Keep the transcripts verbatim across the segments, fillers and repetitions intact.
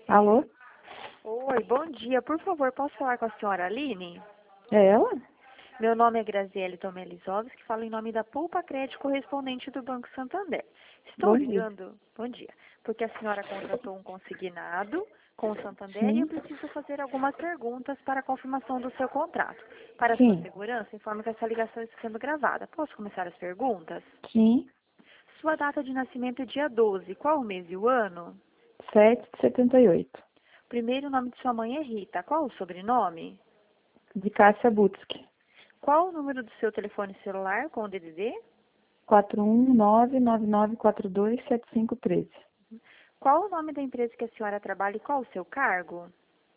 Alô? Oi, bom dia. Por favor, posso falar com a senhora Aline? É ela? Meu nome é Graziele Tomelizovski, falo em nome da Poupa Crédito correspondente do Banco Santander. Estou Bom dia. ligando, bom dia, porque a senhora contratou um consignado com o Santander e eu Sim, preciso fazer algumas perguntas para a confirmação do seu contrato. Para sua sim, segurança, informo que essa ligação está sendo gravada. Posso começar as perguntas? sim. Sua data de nascimento é dia doze. Qual o mês e o ano? Sete de setenta e oito. Primeiro, o nome de sua mãe é Rita. Qual o sobrenome? De Cássia Butski. Qual o número do seu telefone celular com o D D D? quatro um nove nove nove quatro dois sete cinco um três. Qual o nome da empresa que a senhora trabalha e qual o seu cargo?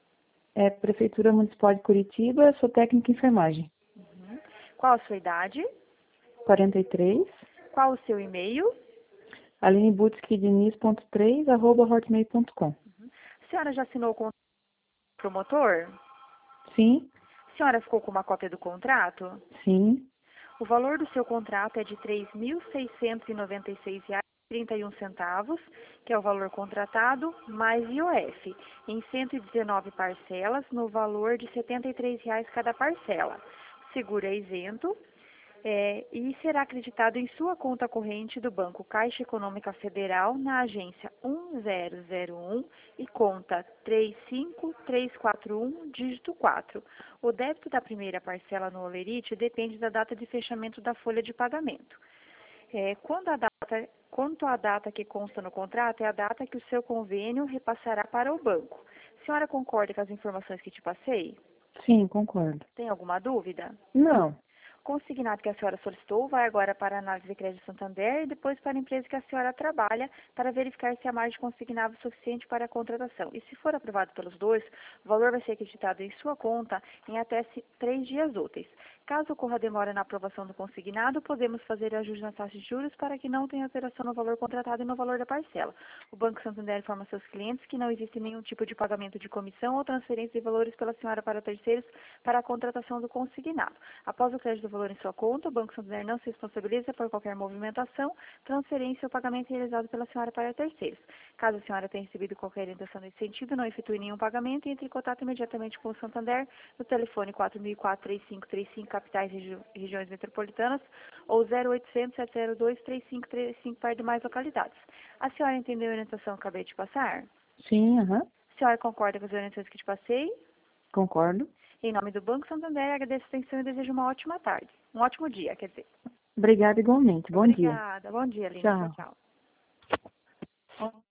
É Prefeitura Municipal de Curitiba, sou técnica em enfermagem. Uhum. Qual a sua idade? quarenta e três. Qual o seu e-mail? aline butski diniz ponto três arroba hotmail ponto com. A senhora já assinou com o promotor? Sim, A senhora ficou com uma cópia do contrato? sim, O valor do seu contrato é de três mil seiscentos e noventa e seis reais e trinta e um centavos, que é o valor contratado, mais I O F, em cento e dezenove parcelas, no valor de setenta e três reais cada parcela. Seguro é isento. É, e será acreditado em sua conta corrente do Banco Caixa Econômica Federal na agência um zero zero um e conta três cinco três quatro um, dígito quatro. O débito da primeira parcela no Olerite depende da data de fechamento da folha de pagamento. É, quando a data, quanto à data que consta no contrato, é a data que o seu convênio repassará para o banco. A senhora concorda com as informações que te passei? sim, concordo. Tem alguma dúvida? Não, O consignado que a senhora solicitou vai agora para a análise de crédito Santander e depois para a empresa que a senhora trabalha para verificar se há margem consignável suficiente para a contratação. E se for aprovado pelos dois, o valor vai ser acreditado em sua conta em até ci- três dias úteis. Caso ocorra demora na aprovação do consignado, podemos fazer ajuste na taxa de juros para que não tenha alteração no valor contratado e no valor da parcela. O Banco Santander informa seus clientes que não existe nenhum tipo de pagamento de comissão ou transferência de valores pela senhora para terceiros para a contratação do consignado. Após o crédito do valor em sua conta, o Banco Santander não se responsabiliza por qualquer movimentação, transferência ou pagamento realizado pela senhora para terceiros. Caso a senhora tenha recebido qualquer orientação nesse sentido, não efetue nenhum pagamento e entre em contato imediatamente com o Santander no telefone quatro mil e quatro, três cinco três cinco, capitais e regi regiões metropolitanas, ou zero oitocentos, sete zero dois, três cinco três cinco para demais localidades. A senhora entendeu a orientação que acabei de passar? sim, aham, A senhora concorda com as orientações que te passei? concordo. Em nome do Banco Santander, agradeço a atenção e desejo uma ótima tarde. Um ótimo dia, quer dizer. Obrigada igualmente. Bom dia. Obrigada. Bom dia, Aline. Tchau, Tchau. tchau.